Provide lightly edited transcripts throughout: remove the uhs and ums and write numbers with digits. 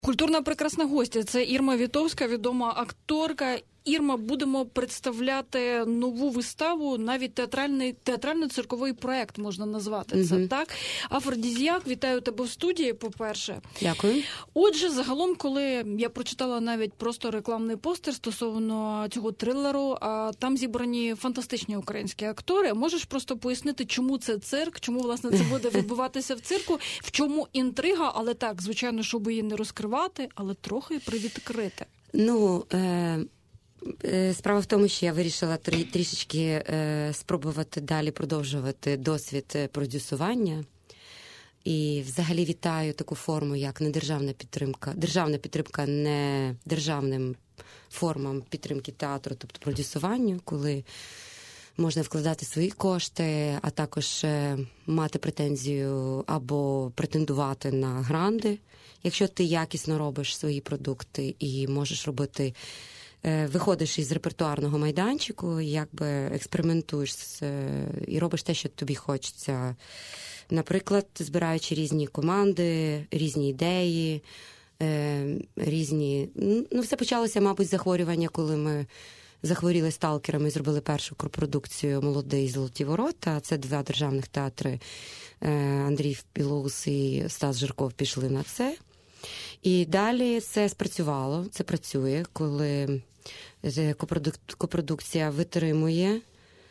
Культурна прекрасна гостя – це Ірма Вітовська, відома акторка. Ірма, будемо представляти нову виставу, навіть театрально-цирковий проект можна назвати це, так? Афродізіак, вітаю тебе в студії, по-перше. Дякую. Отже, загалом, коли я прочитала навіть просто рекламний постер стосовно цього трилеру, там зібрані фантастичні українські актори. Можеш просто пояснити, чому це цирк, чому, власне, це буде відбуватися в цирку, в чому інтрига, але так, звичайно, щоб її не розкривати, але трохи привідкрити. Справа в тому, що я вирішила трішечки спробувати далі продовжувати досвід продюсування. І взагалі вітаю таку форму, як недержавна підтримка. Державна підтримка не державним формам підтримки театру, тобто продюсуванню, коли можна вкладати свої кошти, а також мати претензію або претендувати на гранди, якщо ти якісно робиш свої продукти і можеш робити, виходиш із репертуарного майданчику, якби експериментуєш і робиш те, що тобі хочеться. Наприклад, збираючи різні команди, різні ідеї, різні... все почалося, мабуть, з захворювання, коли ми захворіли сталкерами і зробили першу копродукцію «Молодий» і «Золоті ворота». Це два державних театри. Андрій Білоус і Стас Жирков пішли на це. І далі це спрацювало, це працює, коли копродукція витримує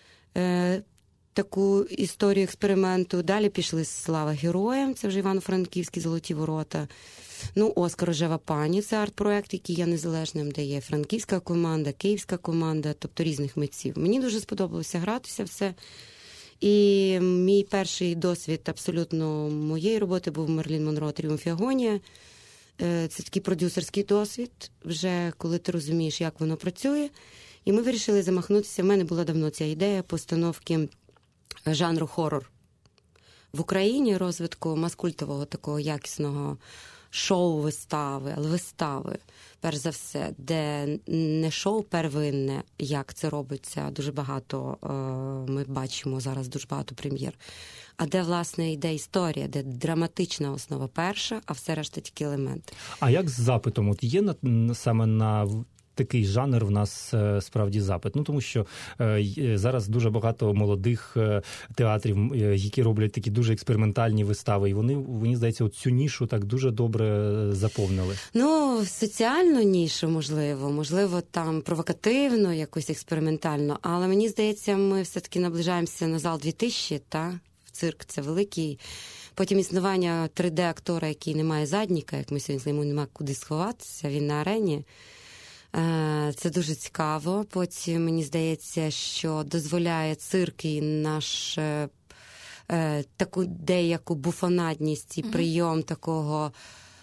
таку історію експерименту. Далі пішли «Слава героям», це вже Івано-Франківські «Золоті ворота». «Оскар Рожева пані» – це арт-проект, який є незалежним, де є франківська команда, київська команда, тобто різних митців. Мені дуже сподобалося гратися все. І мій перший досвід абсолютно моєї роботи був «Мерлін Монро. Тріумф і агонія». Це такий продюсерський досвід, вже коли ти розумієш, як воно працює. І ми вирішили замахнутися. В мене була давно ця ідея постановки жанру хорор в Україні, розвитку маскультового такого якісного шоу-вистави, але вистави, перш за все, де не шоу первинне, як це робиться, дуже багато, ми бачимо зараз дуже багато прем'єр, а де, власне, йде історія, де драматична основа перша, а все решта тільки елементи. А як з запитом? От є саме на такий жанр в нас справді запит? Тому що зараз дуже багато молодих театрів, які роблять такі дуже експериментальні вистави, і вони, мені здається, цю нішу так дуже добре заповнили. Соціальну нішу, можливо, там провокативно, якось експериментально, але мені здається, ми все-таки наближаємося на зал 2000, цирк – це великий. Потім існування 3D-актора, який не має задніка, як ми сьогодні, йому немає куди сховатися, він на арені. Це дуже цікаво. Потім, мені здається, що дозволяє цирк і наш таку деяку буфонадність і прийом такого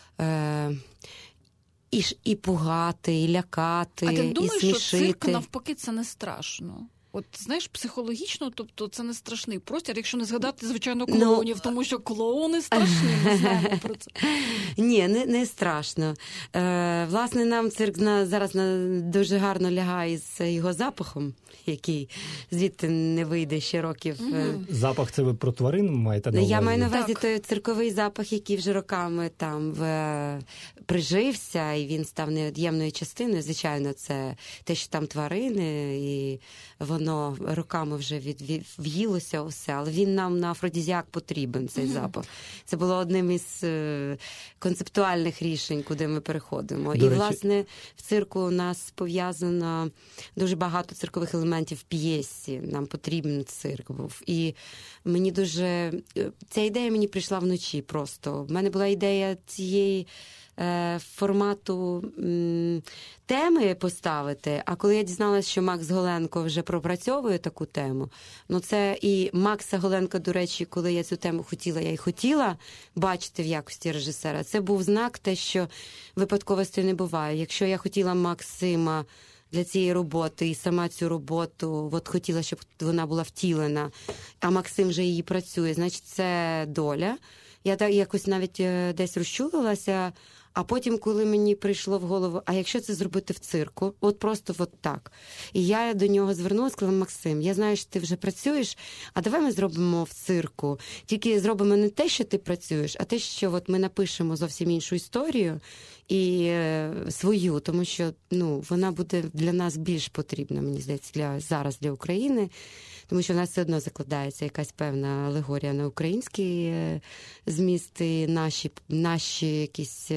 і пугати, і лякати, і смішити. А ти думаєш, що цирк навпаки це не страшно? От, знаєш, психологічно, тобто це не страшний простір, якщо не згадати, звичайно, клоунів, тому що клоуни страшні, ми знаємо про це. Ні, не страшно. Власне, нам цирк зараз дуже гарно лягає з його запахом, який звідти не вийде ще років. Запах – це ви про тварин маєте на увазі? Я маю на увазі той цирковий запах, який вже роками там прижився, і він став невід'ємною частиною. Звичайно, це те, що там тварини, і воно роками вже в'їлося усе, але він нам на афродізіак потрібен, цей запах. Це було одним із концептуальних рішень, куди ми переходимо. І, власне, в цирку у нас пов'язано дуже багато циркових елементів в п'єсі. Нам потрібен цирк був. І мені дуже... Ця ідея мені прийшла вночі просто. В мене була ідея цієї формату теми поставити, а коли я дізналася, що Макс Голенко вже пропрацьовує таку тему, це і Макса Голенка, до речі, коли я цю тему хотіла, я й хотіла бачити в якості режисера, це був знак те, що випадковостей не буває. Якщо я хотіла Максима для цієї роботи і сама цю роботу хотіла, щоб вона була втілена, а Максим вже її працює, значить це доля. Я так якось навіть десь розчулилася, а потім, коли мені прийшло в голову, а якщо це зробити в цирку, просто так. І я до нього звернулася, сказала: Максим, я знаю, що ти вже працюєш, а давай ми зробимо в цирку. Тільки зробимо не те, що ти працюєш, а те, що ми напишемо зовсім іншу історію, і свою, тому що вона буде для нас більш потрібна, мені здається, зараз для України, тому що в нас все одно закладається якась певна алегорія на український зміст, і наші якісь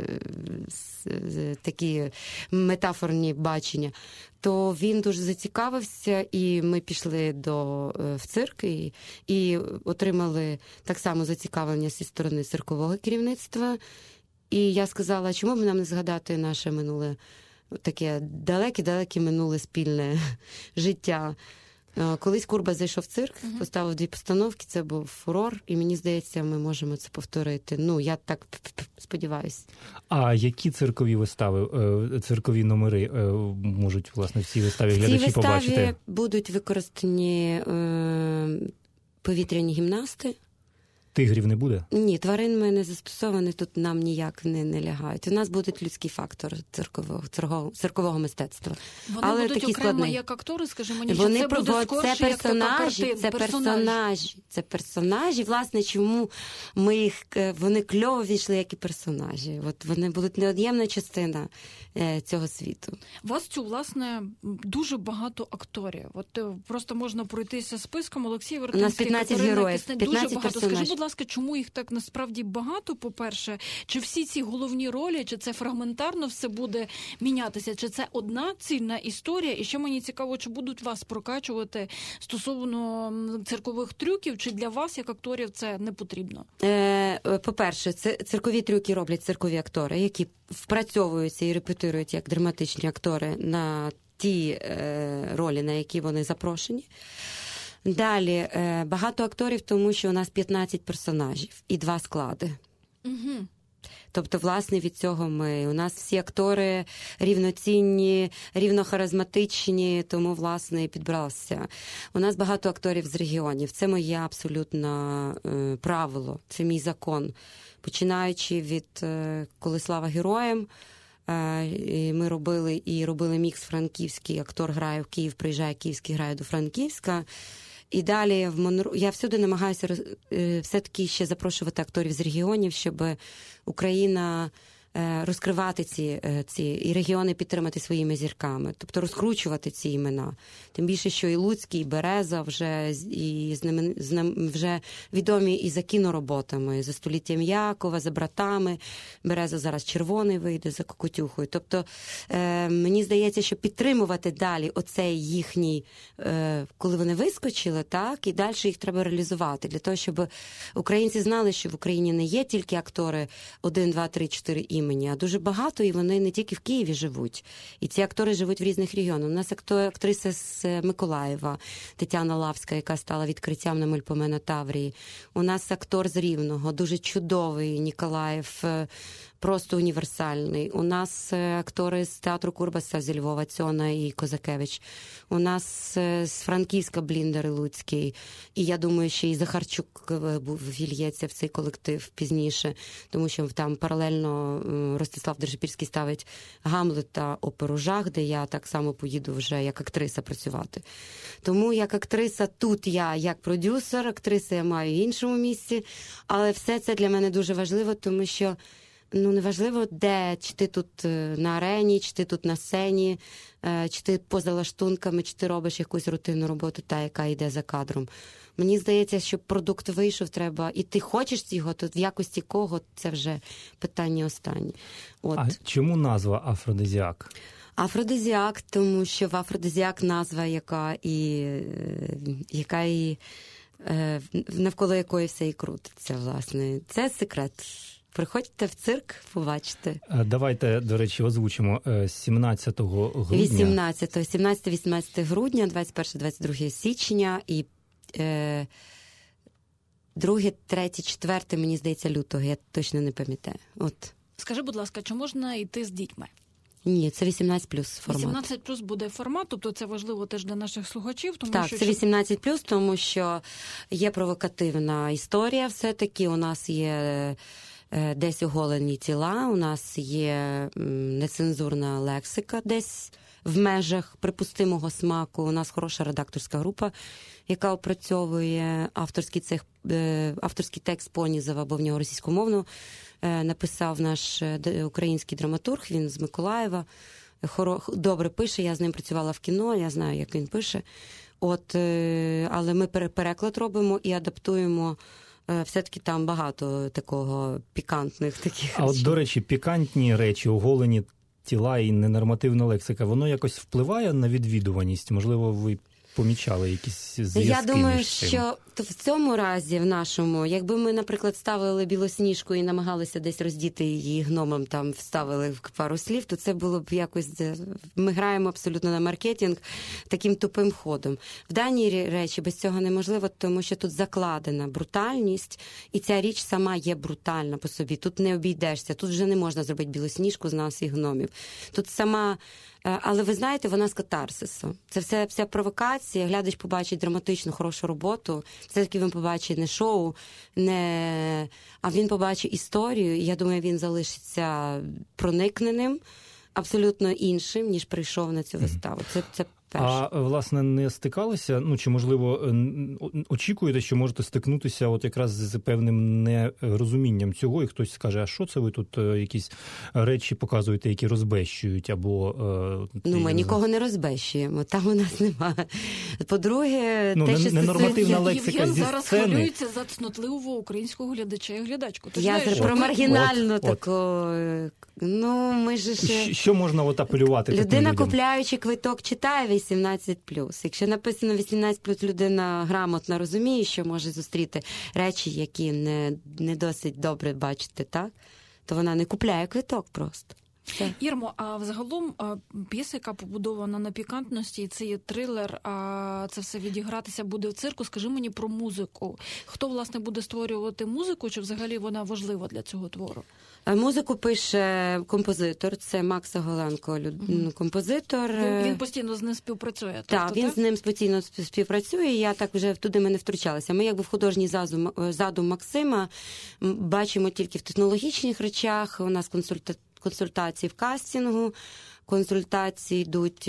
такі метафорні бачення. То він дуже зацікавився, і ми пішли в цирк і отримали так само зацікавлення зі сторони циркового керівництва. І я сказала, чому б нам не згадати наше минуле, таке далеке-далеке минуле спільне життя. Колись Курба зайшов в цирк, поставив 2 постановки, це був фурор, і мені здається, ми можемо це повторити. Я так сподіваюся. А які циркові вистави, циркові номери можуть, власне, в цій виставі глядачі побачити? В цій виставі будуть використані повітряні гімнасти. Тигрів не буде? Ні, тварин ми не застосовані, тут нам ніяк не лягають. У нас буде людський фактор циркового мистецтва. Вони але будуть такі окремо складний. Як актори, скажи мені, що це буде скорше, як така картина? Це персонажі. Власне, чому вони кльово війшли, як і персонажі. От вони будуть неод'ємна частина цього світу. У вас власне, дуже багато акторів. От просто можна пройтися списком. Олексій Вертинський, у нас 15 героїв, 15 персонажів. Скажи, будь ласка, чому їх так насправді багато, по-перше? Чи всі ці головні ролі, чи це фрагментарно все буде мінятися? Чи це одна цільна історія? І ще мені цікаво, чи будуть вас прокачувати стосовно циркових трюків, чи для вас, як акторів, це не потрібно? По-перше, циркові трюки роблять циркові актори, які впрацьовуються і репетирують як драматичні актори на ті ролі, на які вони запрошені. Далі, багато акторів, тому що у нас 15 персонажів і 2 склади. Угу. Тобто, власне, від цього у нас всі актори рівноцінні, рівнохаризматичні, тому, власне, і підбрався. У нас багато акторів з регіонів. Це моє абсолютно правило, це мій закон. Починаючи від «Коли слава героям», ми робили мікс франківський, актор грає в Київ, приїжджає київський, грає до Франківська. І далі я всюди намагаюся все-таки ще запрошувати акторів з регіонів, щоб Україна розкривати ці і регіони підтримати своїми зірками, тобто розкручувати ці імена. Тим більше, що і Луцький, і Береза вже вже відомі і за кінороботами, за «Століттям Якова», за «Братами». Береза зараз «Червоний» вийде, за «Кокотюхою». Тобто, мені здається, що підтримувати далі оцей їхній, коли вони вискочили, так, і далі їх треба реалізувати, для того, щоб українці знали, що в Україні не є тільки актори 1, 2, 3, 4 імені, а дуже багато, і вони не тільки в Києві живуть. І ці актори живуть в різних регіонах. У нас актриса з Миколаєва, Тетяна Лавська, яка стала відкриттям на Мельпомена Таврії. У нас актор з Рівного, дуже чудовий Ніколаєв, просто універсальний. У нас актори з театру Курбаса зі Львова, Цьона і Козакевич. У нас з Франківська Бліндер і Луцький. І я думаю, ще і Захарчук вільється в цей колектив пізніше, тому що там паралельно Ростислав Держипільський ставить Гамлета, оперу «Жах», де я так само поїду вже як актриса працювати. Тому як актриса тут я як продюсер, актриса я маю в іншому місці, але все це для мене дуже важливо, тому що неважливо, де, чи ти тут на арені, чи ти тут на сцені, чи ти поза лаштунками, чи ти робиш якусь рутинну роботу, та, яка йде за кадром. Мені здається, щоб продукт вийшов, треба, і ти хочеш цього, то в якості кого, це вже питання останнє. От. А чому назва «Афродизіак»? Афродизіак, тому що в «Афродизіак» назва, яка навколо якої все і крутиться, власне. Це секрет. Приходьте в цирк, побачите. Давайте, до речі, озвучимо 17 грудня. 17-18 грудня, 21-22 січня і 2, 3, 4, мені здається, лютого, я точно не пам'ятаю. От. Скажи, будь ласка, чи можна йти з дітьми? Ні, це 18+ формат. 18+ буде формат, тобто це важливо теж для наших слухачів. Тому так, що... це 18+, тому що є провокативна історія все-таки, у нас є десь оголені тіла, у нас є нецензурна лексика десь в межах припустимого смаку. У нас хороша редакторська група, яка опрацьовує авторський текст Понізова, бо в нього російськомовну написав наш український драматург, він з Миколаєва, добре пише, я з ним працювала в кіно, я знаю, як він пише. Але ми переклад робимо і адаптуємо. Все-таки там багато такого пікантних таких речей. А от, до речі, пікантні речі, оголені тіла і ненормативна лексика, воно якось впливає на відвідуваність? Можливо, ви помічали якісь зв'язки? Я думаю, між цим? що в цьому разі, в нашому, якби ми, наприклад, ставили Білосніжку і намагалися десь роздіти її гномом, там вставили пару слів, то це було б якось... Ми граємо абсолютно на маркетинг таким тупим ходом. В даній речі без цього неможливо, тому що тут закладена брутальність, і ця річ сама є брутальна по собі. Тут не обійдешся, тут вже не можна зробити Білосніжку з нас і гномів. Тут сама... Але ви знаєте, вона з катарсису. Це вся провокація, глядач побачить драматичну, хорошу роботу, все-таки він побачить не шоу, а він побачить історію, і я думаю, він залишиться проникненим, абсолютно іншим, ніж прийшов на цю виставу. Це перше. А, власне, не стикалися, чи, можливо, очікуєте, що можете стикнутися от якраз з певним нерозумінням цього, і хтось скаже, а що це ви тут якісь речі показуєте, які розбещують, або... ми нікого не розбещуємо, там у нас немає. По-друге, те, що... Ненормативна лексика зі зараз сцени... хвилюється за цнотливого українського глядача і глядачку. Я про маргінальну таку... ми ж... Що можна апелювати таким людям? Людина, купляючи квиток, читає 18+. Якщо написано 18+, людина грамотно розуміє, що може зустріти речі, які не досить добре бачити, так? То вона не купляє квиток просто. Ірмо, а взагалом п'єса, яка побудована на пікантності, це є трилер, а це все відігратися буде в цирку. Скажи мені про музику. Хто, власне, буде створювати музику, чи взагалі вона важлива для цього твору? Музику пише композитор, це Макс Оголенко, композитор. Він постійно з ним співпрацює? Так, він з ним постійно співпрацює, я так вже туди ми не втручалася. Ми якби в художній задум Максима бачимо тільки в технологічних речах, у нас консультації в кастингу, консультації йдуть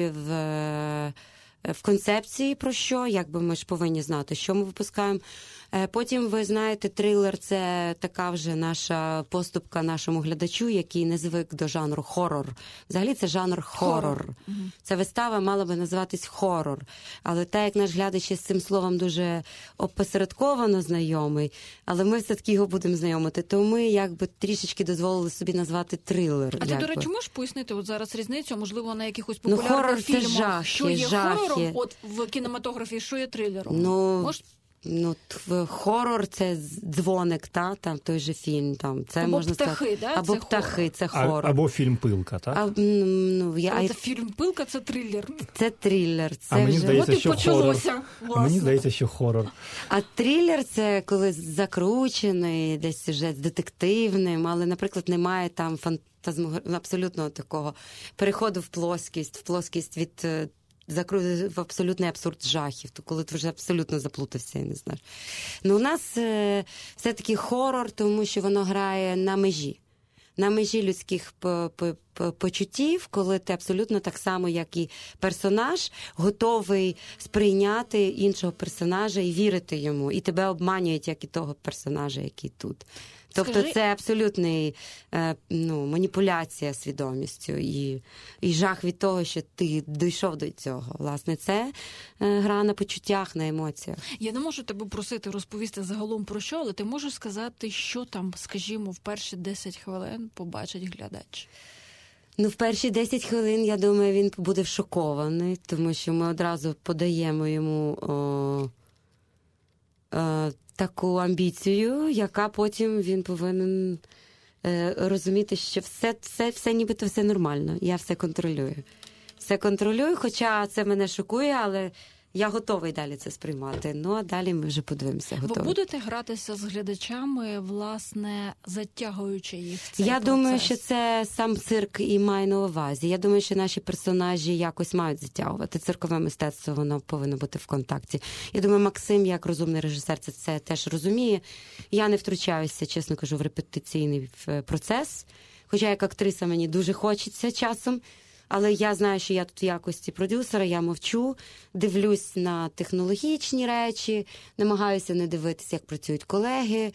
в концепції про що, якби ми ж повинні знати, що ми випускаємо. Потім, ви знаєте, трилер – це така вже наша поступка нашому глядачу, який не звик до жанру хорор. Взагалі це жанр хорор. Ця вистава мала би називатись хорор. Але так як наш глядач з цим словом дуже опосередковано знайомий, але ми все-таки його будемо знайомити, то ми якби трішечки дозволили собі назвати трилер. А ти, до речі, можеш пояснити от зараз різницю, можливо, на якихось популярних фільмах, жахи, що є хорором от в кінематографії, що є трилером? Хорор – це дзвоник, там той же фільм. Це або можна птахи, сказати. да? Або це птахи, це хорор. Або фільм «Пилка», так? Це фільм «Пилка» – це трилер. Це трилер. Це мені здається, що почалося. Мені здається, що хорор. А трилер – це коли закручений, десь сюжет детективним, але, наприклад, немає там абсолютно такого переходу в плоскість від в абсолютний абсурд жахів, то коли ти вже абсолютно заплутався і не знаєш. У нас все-таки хорор, тому що воно грає на межі людських почуттів, коли ти абсолютно так само, як і персонаж, готовий сприйняти іншого персонажа і вірити йому, і тебе обманюють, як і того персонажа, який тут. Тобто це абсолютна маніпуляція свідомістю і жах від того, що ти дійшов до цього. Власне, це гра на почуттях, на емоціях. Я не можу тебе просити розповісти загалом про що, але ти можеш сказати, що там, скажімо, в перші 10 хвилин побачить глядач? В перші 10 хвилин, я думаю, він буде шокований, тому що ми одразу подаємо йому таку амбіцію, яка потім він повинен розуміти, що все нібито все нормально, я все контролюю. Все контролюю, хоча це мене шокує, але я готовий далі це сприймати. А далі ми вже подивимося. Ви будете гратися з глядачами, власне, затягуючи їх в цей процес? Думаю, що це сам цирк і має на увазі. Я думаю, що наші персонажі якось мають затягувати. Циркове мистецтво, воно повинно бути в контакті. Я думаю, Максим, як розумний режисер, це теж розуміє. Я не втручаюся, чесно кажу, в репетиційний процес. Хоча як актриса мені дуже хочеться часом. Але я знаю, що я тут в якості продюсера, я мовчу, дивлюсь на технологічні речі, намагаюся не дивитися, як працюють колеги,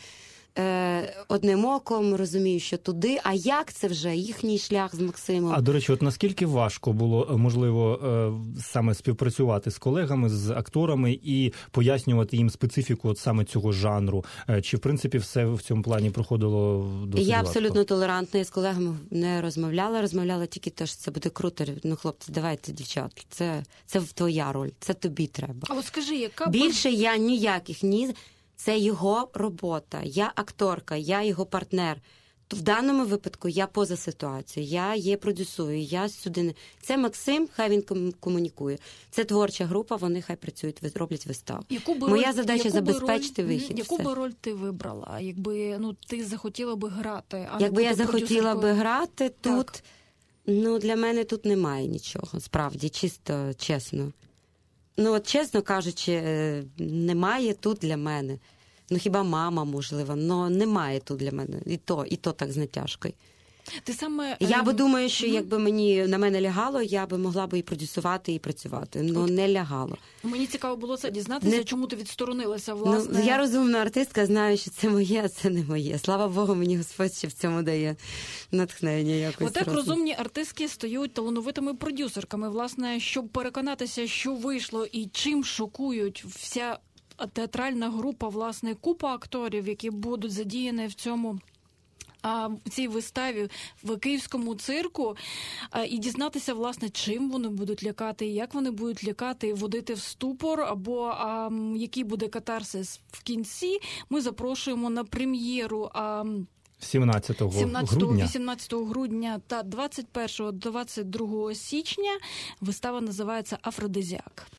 одним оком, розумію, що туди, а як це вже їхній шлях з Максимом. А, до речі, от наскільки важко було, можливо, саме співпрацювати з колегами, з акторами і пояснювати їм специфіку от саме цього жанру? Чи, в принципі, все в цьому плані проходило досить Я гладко? абсолютно толерантна, я з колегами не розмовляла тільки те, що це буде круто. Ну, хлопці, давайте, дівчат, це твоя роль, це тобі треба. А от скажи, яка Більше я ніяких, це його робота, я акторка, я його партнер. В даному випадку я поза ситуацією, я є продюсую, я сюди не... Це Максим, хай він комунікує. Це творча група, вони хай працюють, роблять виставу. Моя задача забезпечити вихід. Яку би роль ти вибрала? Якби ти захотіла би грати, а якби не я бути захотіла би грати тут, Так. для мене тут немає нічого, справді, чисто, чесно. От чесно кажучи, немає тут для мене. Хіба мама, можливо, але немає тут для мене. І то так з натяжкою. Ти саме... Я би думаю, що якби на мене лягало, я би могла би і продюсувати, і працювати. Не лягало. Мені цікаво було це дізнатися, чому ти відсторонилася, власне. Я розумна артистка, знаю, що це моє, а це не моє. Слава Богу, мені Господь ще в цьому дає натхнення якось. Отак розумні артистки стають талановитими продюсерками, власне, щоб переконатися, що вийшло і чим шокують вся театральна група, власне, купа акторів, які будуть задіяні в цій виставі в Київському цирку, і дізнатися, власне, чим вони будуть лякати, як вони будуть лякати, водити в ступор, або який буде катарсис в кінці. Ми запрошуємо на прем'єру 18 грудня та 21-22 січня. Вистава називається «Афродизіак».